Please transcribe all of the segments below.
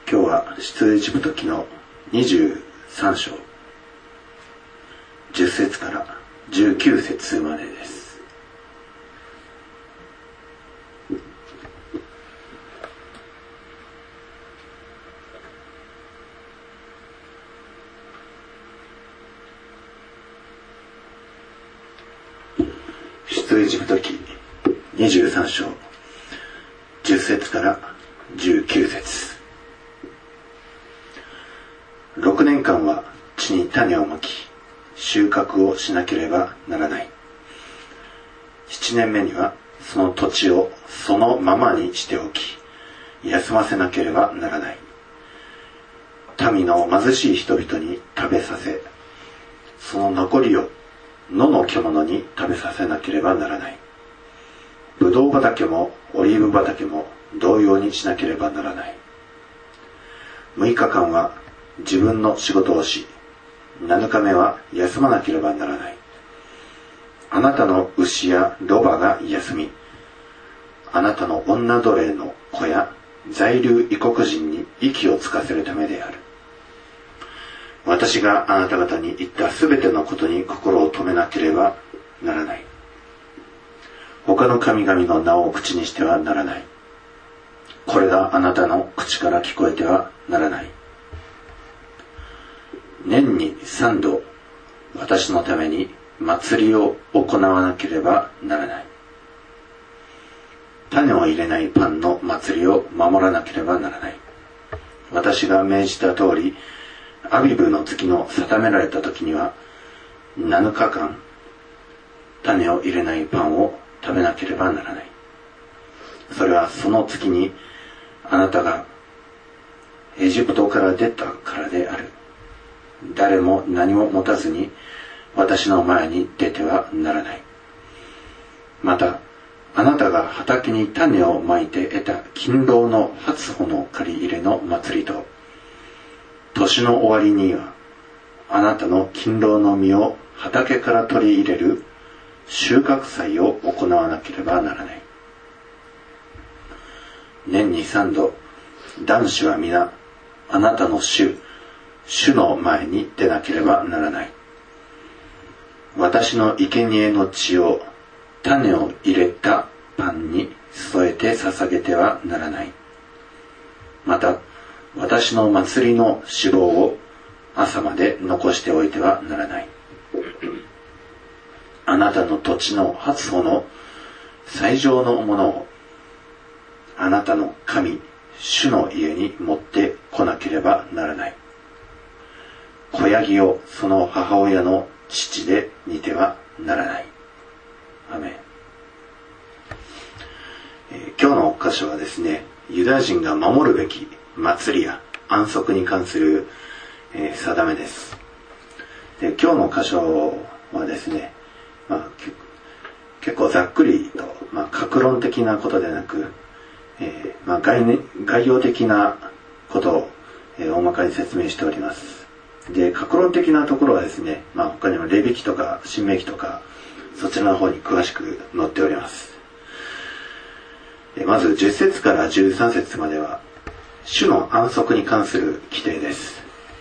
今日は出エジプト記の23章10節から19節までです。出エジプト記23章10節から19節。6年間は地に種をまき収穫をしなければならない。7年目にはその土地をそのままにしておき休ませなければならない。民の貧しい人々に食べさせ、その残りを野の獣に食べさせなければならない。ブドウ畑もオリーブ畑も同様にしなければならない。6日間は自分の仕事をし、7日目は休まなければならない。あなたの牛やロバが休み、あなたの女奴隷の子や在留異国人に息をつかせるためである。私があなた方に言ったすべてのことに心を留めなければならない。他の神々の名を口にしてはならない。これがあなたの口から聞こえてはならない。年に3度私のために祭りを行わなければならない。種を入れないパンの祭りを守らなければならない。私が命じた通り、アビブの月の定められた時には7日間種を入れないパンを食べなければならない。それはその月にあなたがエジプトから出たからである。誰も何も持たずに私の前に出てはならない。またあなたが畑に種をまいて得た勤労の初穂の借り入れの祭りと、年の終わりにはあなたの勤労の実を畑から取り入れる収穫祭を行わなければならない。年に3度男子は皆あなたの主の前に出なければならない。私の生贄の血を種を入れたパンに添えて捧げてはならない。また私の祭りの脂肪を朝まで残しておいてはならない。あなたの土地の初穂の最上のものをあなたの神主の家に持ってこなければならない。子ヤギをその母親の乳で煮てはならない。アメン。今日の箇所はですね、ユダヤ人が守るべき祭りや安息に関する、定めです。で、今日の箇所はですね、結構ざっくりと、各論的なことでなく、概要的なことを、大まかに説明しております。で、各論的なところはですね、他にもレビ記とか申命記とかそちらの方に詳しく載っております。まず10節から13節までは主の安息に関する規定です。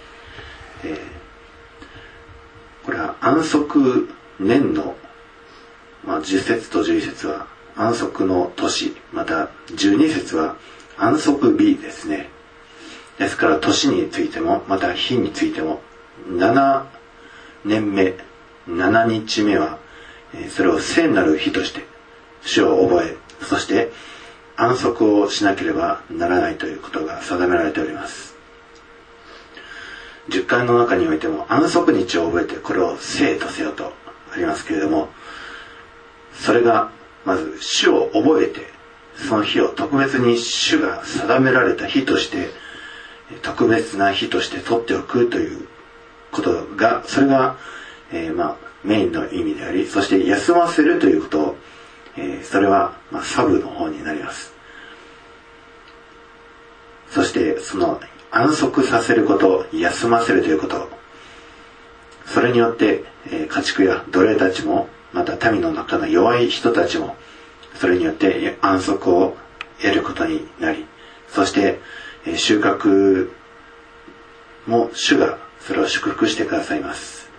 これは安息年の、10節と11節は安息の年、また12節は安息日ですね。ですから年についてもまた日についても7年目7日目はそれを聖なる日として主を覚え、そして安息をしなければならないということが定められております。10回の中においても安息日を覚えてこれを聖とせよとありますけれども、それがまず主を覚えてその日を特別に主が定められた日として特別な日として取っておくということが、それが、メインの意味であり、そして休ませるということ、それは、サブの方になります。そしてその安息させること、休ませるということ、それによって、家畜や奴隷たちもまた民の中の弱い人たちもそれによって安息を得ることになり、そして収穫も主がそれを祝福してくださいます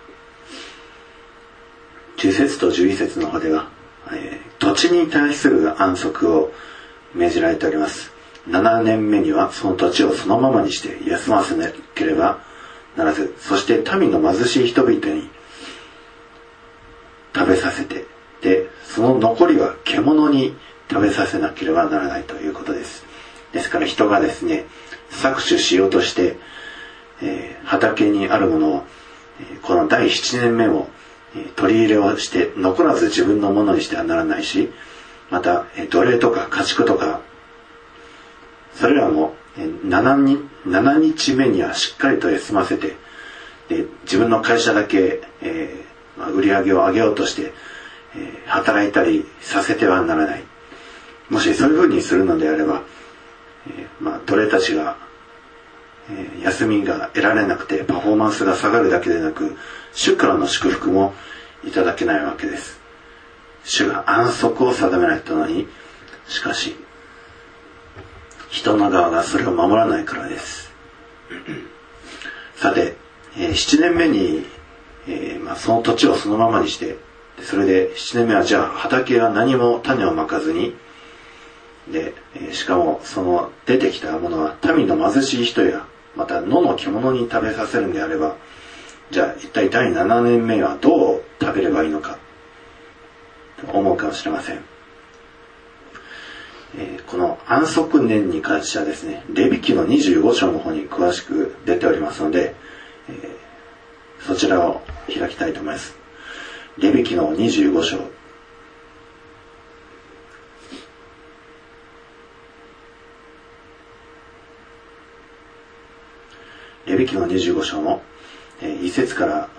。10節と11節の方では、土地に対する安息を命じられております。7年目にはその土地をそのままにして休ませなければならず、そして民の貧しい人々に食べさせて、でその残りは獣に食べさせなければならないということです。ですから人がですね、搾取しようとして、畑にあるものを、この第7年目を、取り入れをして残らず自分のものにしてはならないし、また奴隷とか家畜とかそれらも7日目にはしっかりと休ませて、で自分の会社だけ、売り上げを上げようとして、働いたりさせてはならない。もしそういうふうにするのであれば、奴隷たちが、休みが得られなくてパフォーマンスが下がるだけでなく、主からの祝福もいただけないわけです。主が安息を定められたのに、しかし人の側がそれを守らないからです。さて、7年目に、その土地をそのままにして、それで7年目はじゃあ畑は何も種をまかずに、でしかもその出てきたものは民の貧しい人やまた野の獣に食べさせるんであれば、じゃあ一体第7年目はどう食べればいいのかと思うかもしれません。この安息年に関してはですね、レビ記の25章の方に詳しく出ておりますので、そちらを開きたいと思います。レビ記の25章。レビ記の25章の1節から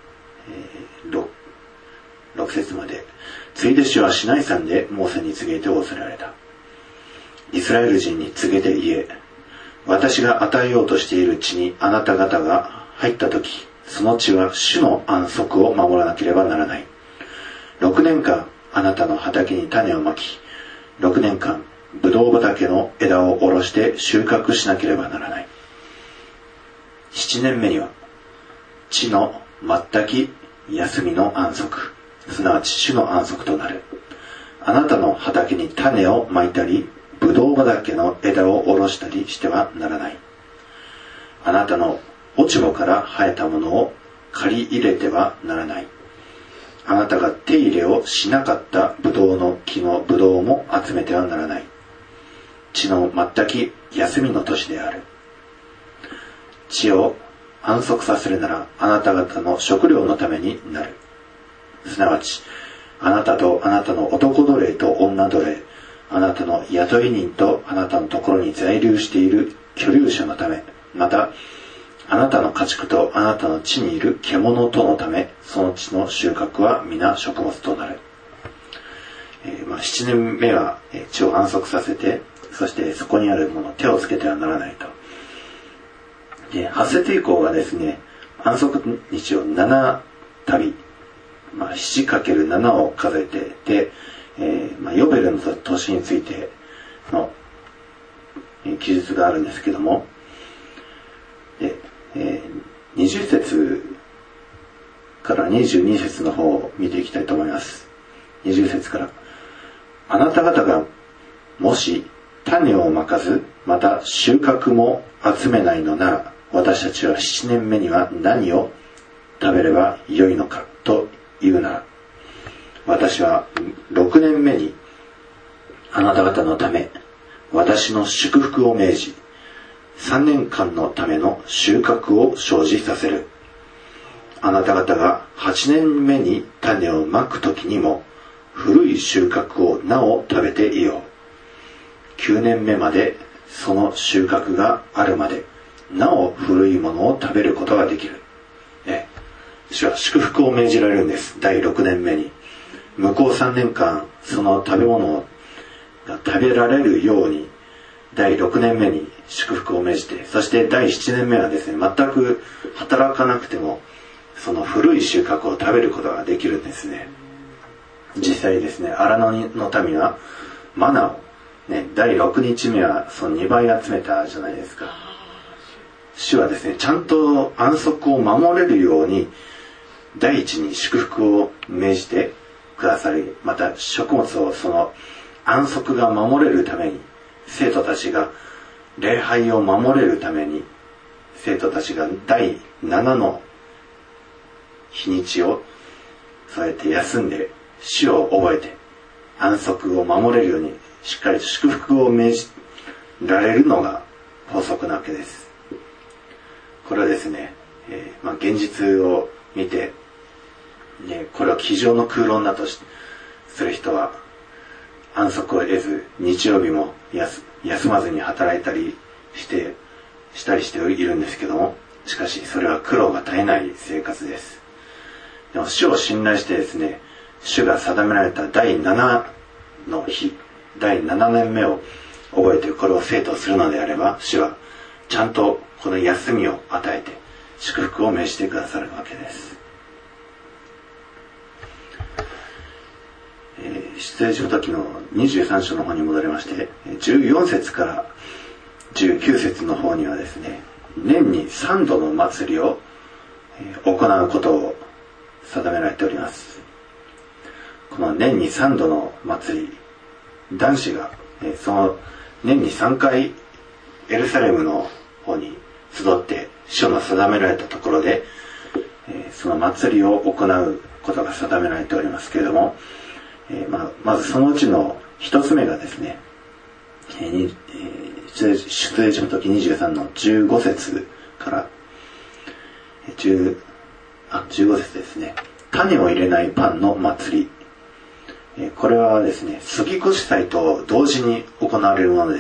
6節まで。ついで主はシナイ山でモーセに告げて仰せられた。イスラエル人に告げて言え、私が与えようとしている地にあなた方が入ったとき、その地は主の安息を守らなければならない。6年間あなたの畑に種をまき、6年間ブドウ畑の枝を下ろして収穫しなければならない。7年目には地の全き休みの安息、すなわち主の安息となる。あなたの畑に種をまいたり、ブドウ畑の枝を下ろしたりしてはならない。あなたの落ち葉から生えたものを刈り入れてはならない。あなたが手入れをしなかったブドウの木のブドウも集めてはならない。地の全き休みの年である。地を安息させるならあなた方の食料のためになる。すなわちあなたとあなたの男奴隷と女奴隷、あなたの雇い人とあなたのところに在留している居留者のため、またあなたの家畜とあなたの地にいる獣とのため、その地の収穫は皆食物となる。7年目は地を安息させて、そしてそこにあるものを手をつけてはならないと。8節以降はですね、安息日を7旅、7×7 を数えて、で、ヨベルの年についての記述があるんですけども、で20節から22節の方を見ていきたいと思います。20節から、あなた方がもし種をまかず、また収穫も集めないのなら、私たちは7年目には何を食べればよいのかというなら、私は6年目にあなた方のため私の祝福を命じ、3年間のための収穫を生じさせる。あなた方が8年目に種をまくときにも古い収穫をなお食べていよう。9年目までその収穫があるまでなお古いものを食べることができる。主は祝福を命じられるんです。第6年目に向こう3年間その食べ物が食べられるように第6年目に祝福を命じて、そして第7年目はですね、全く働かなくてもその古い収穫を食べることができるんですね。実際ですね、荒野の民はマナをね、第6日目はその2倍集めたじゃないですか。主はですね、ちゃんと安息を守れるように第一に祝福を命じてくださり、また食物をその安息が守れるために、生徒たちが礼拝を守れるために、生徒たちが第7の日にちをそうやって休んで主を覚えて安息を守れるようにしっかりと祝福を命じられるのが法則なわけです。これはですね、現実を見て、これは机上の空論だとする人は安息を得ず日曜日も休まずに働いたりしたりしているんですけども、しかしそれは苦労が絶えない生活です。でも主を信頼してですね、主が定められた第7の日、第7年目を覚えてこれを生徒するのであれば、主はちゃんとこの休みを与えて祝福を命じてくださるわけです。出エジプト記の23章の方に戻りまして、14節から19節の方にはですね、年に3度の祭りを行うことを定められております。この年に3度の祭り、男子がその年に3回エルサレムの方に集って主の定められたところでその祭りを行うことが定められておりますけれども、まずそのうちの一つ目がですね、出エジプト記23の15節から15節ですね。種を入れないパンの祭り。これはですね、杉越祭と同時に行われるものです。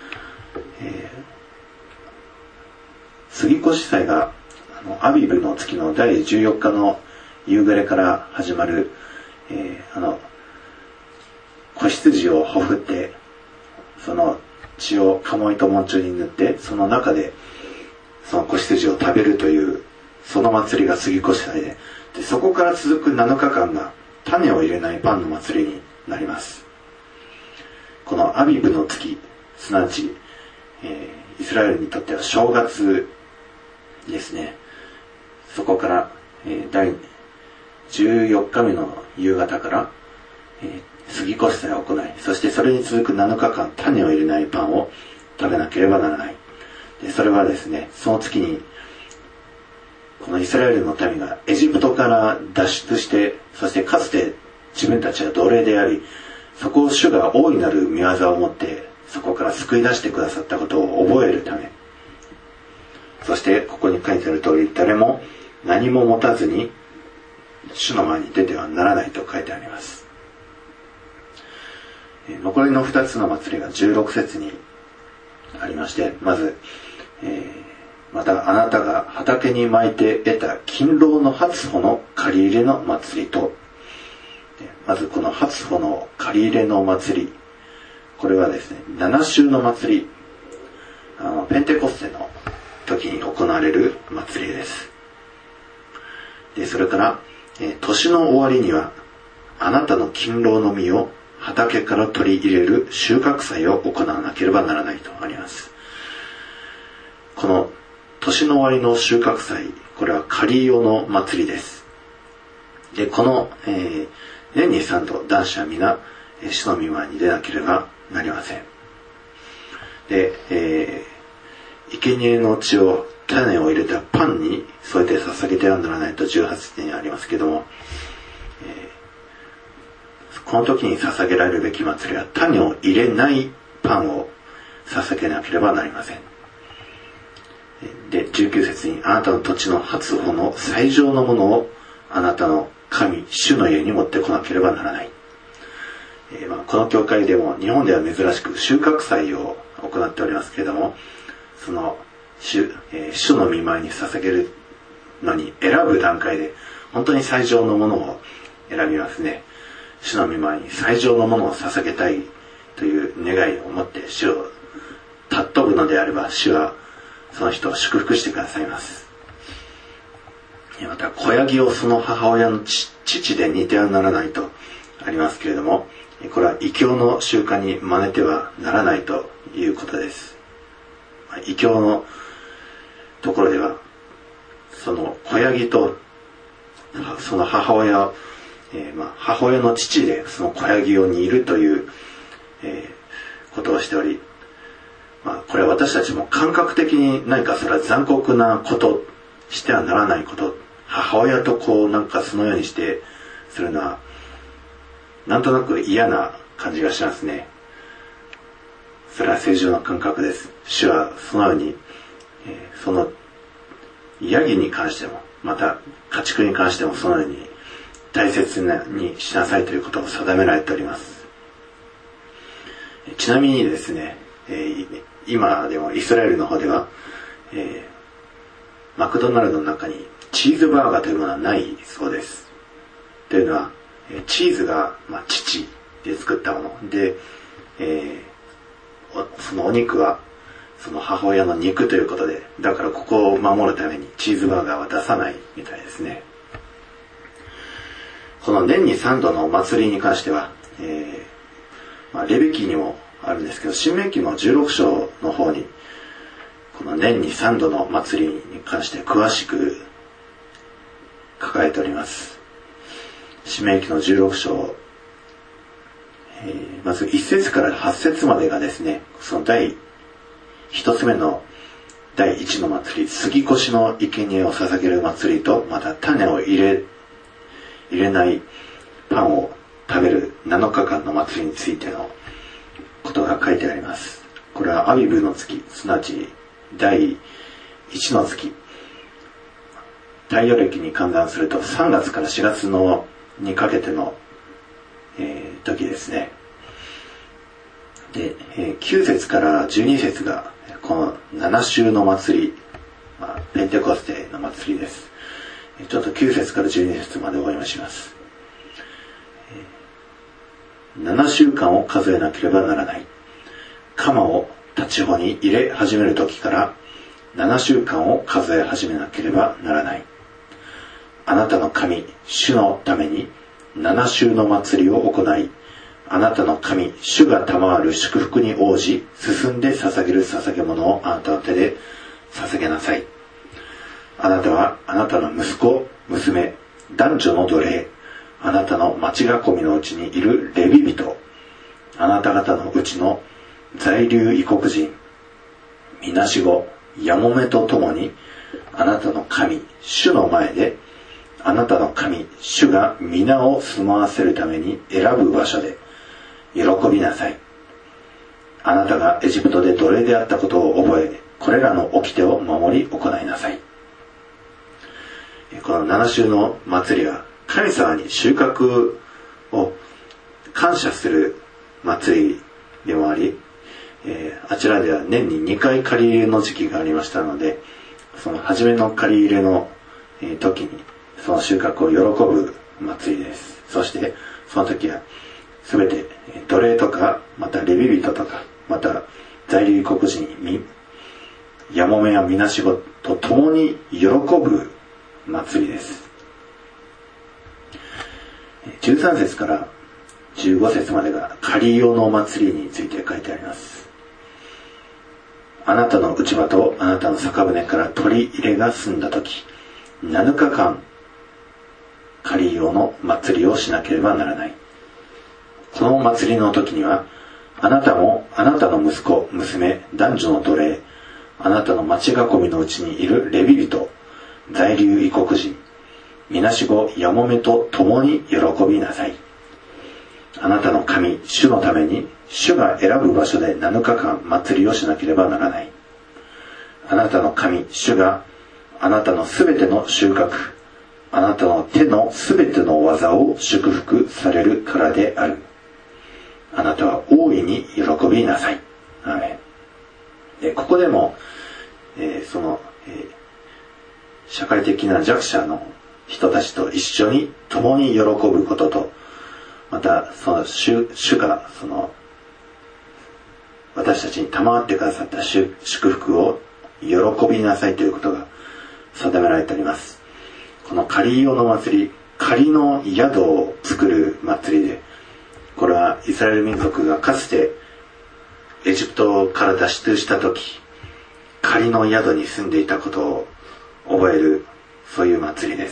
杉越祭がアビブの月の第14日の夕暮れから始まる、子羊をほふってその血を鴨居と門中に塗って、その中でその子羊を食べるというその祭りが杉越祭で、そこから続く7日間が種を入れないパンの祭りになります。このアビブの月、すなわち、イスラエルにとっては正月ですね。そこから、第14日目の夕方から、杉越祭を行い、そしてそれに続く7日間種を入れないパンを食べなければならない。でそれはですね、その月にこのイスラエルの民がエジプトから脱出して、そしてかつて自分たちは奴隷であり、そこを主が大いなる御業をもってそこから救い出してくださったことを覚えるため、そしてここに書いてある通り、誰も何も持たずに主の前に出てはならないと書いてあります。残りの2つの祭りが16節にありまして、まず、またあなたが畑に巻いて得た勤労の初穂の借り入れの祭りと、まずこの初穂の借り入れの祭り、これはですね、7週の祭り、ペンテコステの時に行われる祭りです。でそれから、年の終わりにはあなたの勤労の実を畑から取り入れる収穫祭を行わなければならないとあります。この年の終わりの収穫祭、これは刈り用の祭りです。でこの、年に3度男子は皆主の御前に出なければなりません。で、生贄の血を種を入れたパンに添えて捧げてはならないと18節にありますけども、この時に捧げられるべき祭りは種を入れないパンを捧げなければなりません。で19節に、あなたの土地の初穂の最上のものをあなたの神主の家に持ってこなければならない。この教会でも日本では珍しく収穫祭を行っておりますけれども、その主の御前に捧げるのに選ぶ段階で本当に最上のものを選びますね。主の御前に最上のものを捧げたいという願いを持って主を尊ぶのであれば、主はその人を祝福してくださいます。また子ヤギをその母親の父で似てはならないとありますけれども、 これは異教の習慣に真似てはならないということです。異教のところでは、その子ヤギとその母親、母親の父でその子ヤギを煮るという、ことをしており、これは私たちも感覚的に何かそれは残酷なこと、してはならないこと、母親となんかそのようにしてするのはなんとなく嫌な感じがしますね。それは正常な感覚です。主はそのように、そのヤギに関しても、また家畜に関してもそのように大切にしなさいということを定められております。ちなみにですね、今でもイスラエルの方では、マクドナルドの中にチーズバーガーというものはないそうです。というのは、チーズが、乳で作ったもので、そのお肉はその母親の肉ということで、だからここを守るためにチーズバーガーは出さないみたいですね。この年に3度のお祭りに関しては、レビ記にもあるんですけど、申命記の16章の方にこの年に3度の祭りに関して詳しく書かれております。申命記の16章、まず1節から8節までがですね、その第1つ目の第1の祭り、杉越の生贄を捧げる祭りと、また種を入れないパンを食べる7日間の祭りについてのことが書いてあります。これはアビブの月、すなわち第1の月、太陽暦に換算すると3月から4月にかけての、時ですね。で、9節から12節がこの7週の祭り、ペンテコステの祭りです。ちょっと9節から12節までお読みします。7週間を数えなければならない。鎌を立ち穂に入れ始める時から7週間を数え始めなければならない。あなたの神、主のために7週の祭りを行い、あなたの神、主が賜る祝福に応じ、進んで捧げる捧げ物をあなたの手で捧げなさい。あなたはあなたの息子、娘、男女の奴隷、あなたの町囲みのうちにいるレビ人、あなた方のうちの在留異国人、みなしご、やもめとともに、あなたの神、主の前で、あなたの神、主が皆を住まわせるために選ぶ場所で、喜びなさい。あなたがエジプトで奴隷であったことを覚え、これらの掟を守り行いなさい。この7週の祭りは、神様に収穫を感謝する祭りでもあり、あちらでは年に2回借り入れの時期がありましたので、その初めの借り入れの時にその収穫を喜ぶ祭りです。そしてその時はすべて奴隷とか、またレビ人とか、また在留異国人、やもめやみなしごと共に喜ぶ祭りです。13節から15節までが狩り用のお祭りについて書いてあります。あなたの内場とあなたの酒舟から取り入れが済んだとき、7日間狩り用の祭りをしなければならない。この祭りの時には、あなたもあなたの息子、娘、男女の奴隷、あなたの町囲みのうちにいるレビ人、在留異国人、みなしご、やもめと共に喜びなさい。あなたの神、主のために、主が選ぶ場所で7日間祭りをしなければならない。あなたの神、主があなたのすべての収穫、あなたの手のすべての技を祝福されるからである。あなたは大いに喜びなさい。アーメン。で、ここでも、社会的な弱者の人たちと一緒に共に喜ぶことと、またその主が私たちに賜ってくださった祝福を喜びなさいということが定められております。この狩り用の祭り、狩りの宿を作る祭りで、 これはイスラエル民族がかつてエジプトから脱出した時、仮の宿に住んでいたことを覚える、そういう祭りです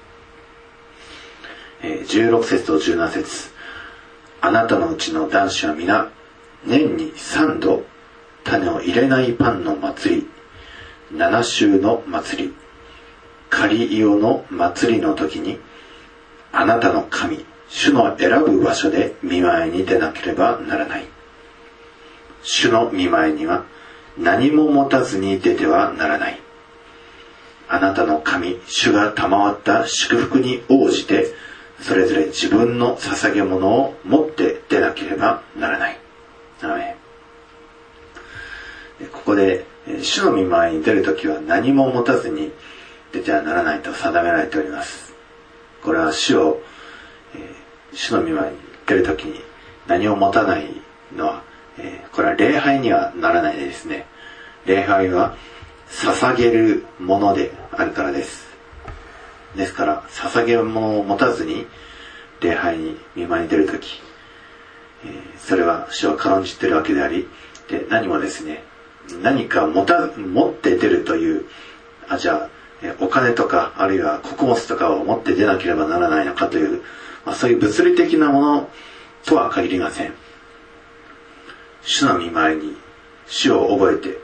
。16節と17節、あなたのうちの男子は皆年に3度種を入れないパンの祭り、7週の祭り、仮イオの祭りの時に、あなたの神主の選ぶ場所で見舞いに出なければならない。主の見舞いには何も持たずに出てはならない。あなたの神主が賜った祝福に応じて、それぞれ自分の捧げ物を持って出なければならない。アーメン。ここで主の見舞いに出るときは何も持たずに出てはならないと定められております。これは主の見舞いに出るときに何を持たないのは、これは礼拝にはならないですね。礼拝は捧げるものであるからです。ですから捧げるものを持たずに礼拝に見舞いに出るとき、それは主を軽んじているわけであり、で何もですね、何か持って出るという、じゃあお金とかあるいは穀物とかを持って出なければならないのかという、そういう物理的なものとは限りません。主の御前に主を覚えて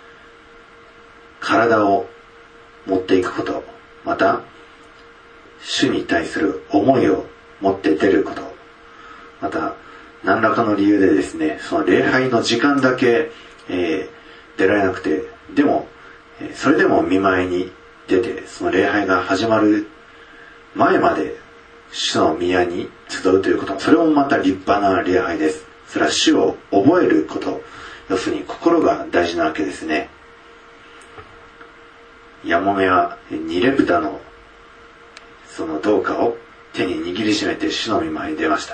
体を持っていくこと、また主に対する思いを持って出ること、また何らかの理由でですね、その礼拝の時間だけ、出られなくて、でもそれでも御前に出て、その礼拝が始まる前まで主の宮に集うということ、それもまた立派な礼拝です。それは主を覚えること、要するに心が大事なわけですね。ヤモメは2レプタのその銅貨を手に握りしめて主の御前に出ました。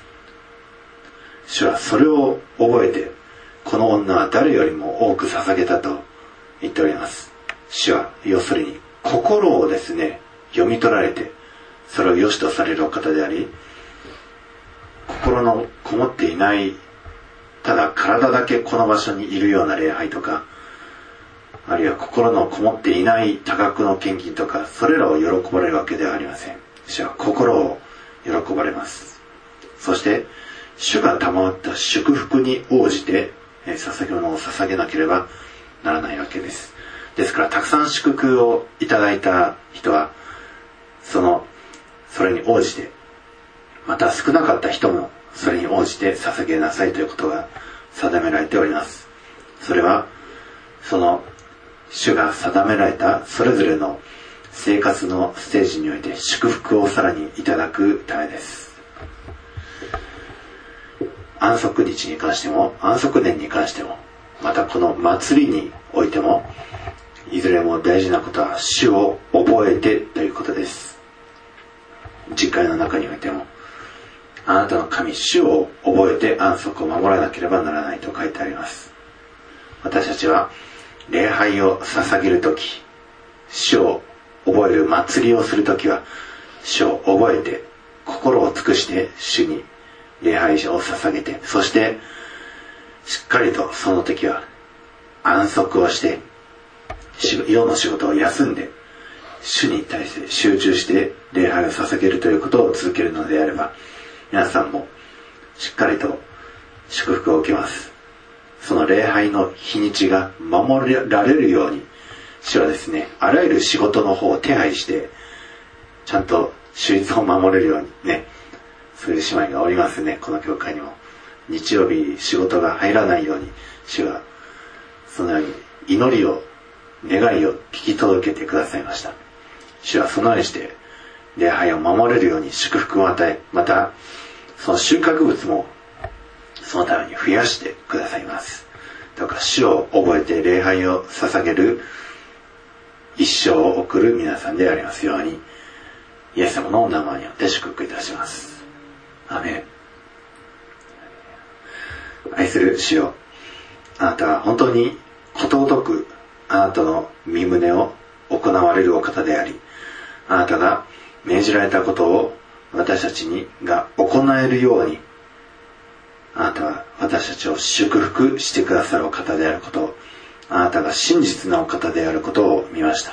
主はそれを覚えて、この女は誰よりも多く捧げたと言っております。主は要するに心をですね、読み取られて、それを良しとされるお方であり、心のこもっていない、ただ体だけこの場所にいるような礼拝とか、あるいは心のこもっていない多額の献金とか、それらを喜ばれるわけではありません。主は心を喜ばれます。そして主が賜った祝福に応じて捧げ物を捧げなければならないわけです。ですからたくさん祝福をいただいた人はそれに応じて、また少なかった人もそれに応じて捧げなさいということが定められております。それはその主が定められたそれぞれの生活のステージにおいて祝福をさらにいただくためです。安息日に関しても安息年に関しても、またこの祭りにおいても、いずれも大事なことは主を覚えてということです。実会の中においても、あなたの神主を覚えて安息を守らなければならないと書いてあります。私たちは礼拝を捧げるとき、主を覚える祭りをするときは、主を覚えて心を尽くして主に礼拝を捧げて、そしてしっかりとその時は安息をして、世の仕事を休んで主に対して集中して礼拝を捧げるということを続けるのであれば、皆さんもしっかりと祝福を受けます。その礼拝の日にちが守られるように、主はですね、あらゆる仕事の方を手配してちゃんと主律を守れるようにね、そういう姉妹がおりますね。この教会にも日曜日仕事が入らないように、主はそのように祈りを願いを聞き届けてくださいました。主はそのようにして礼拝を守れるように祝福を与え、またその収穫物もそのために増やしてくださいます。どうか主を覚えて礼拝を捧げる一生を送る皆さんでありますように、イエス様のお名前によって祝福いたします。アーメン。愛する主よ、あなたは本当にことごとくあなたの御胸を行われるお方であり、あなたが命じられたことを私たちが行えるようにあなたは私たちを祝福してくださるお方であること、あなたが真実なお方であることを見ました。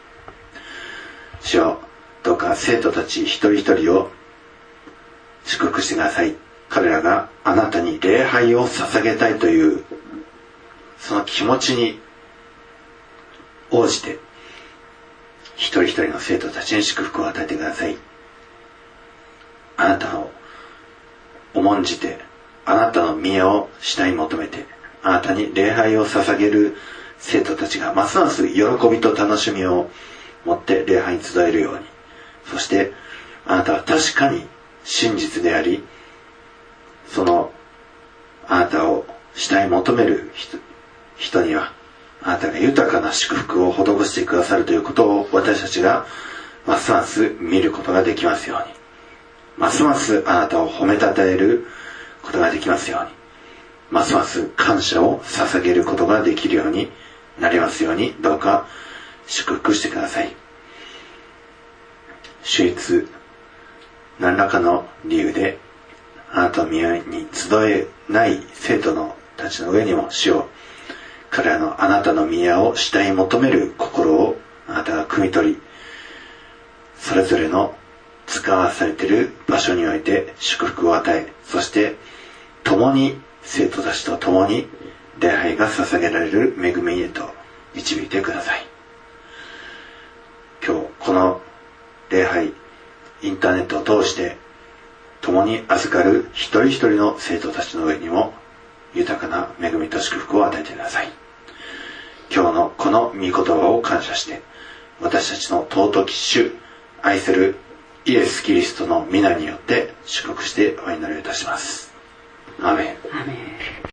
主よ、どうか生徒たち一人一人を祝福してください。彼らがあなたに礼拝を捧げたいというその気持ちに応じて、一人一人の生徒たちに祝福を与えてください。あなたを重んじて、あなたの宮を慕い求めて、あなたに礼拝を捧げる生徒たちがますます喜びと楽しみを持って礼拝に集えるように、そしてあなたは確かに真実であり、そのあなたを慕い求める人にはあなたが豊かな祝福を施してくださるということを私たちがますます見ることができますように、ますますあなたを褒めたたえることができますように、ますます感謝を捧げることができるようになりますように、どうか祝福してください。主一何らかの理由であなたの宮に集えない生徒のたちの上にも、主よ、彼らのあなたの宮を慕い求める心をあなたが汲み取り、それぞれの使わされている場所において祝福を与え、そして共に生徒たちと共に礼拝が捧げられる恵みへと導いてください。今日この礼拝、インターネットを通して共に預かる一人一人の生徒たちの上にも豊かな恵みと祝福を与えてください。今日のこの御言葉を感謝して、私たちの尊き主、愛するイエス・キリストの皆によって祝福してお祈りいたします。アーメン。 アーメン。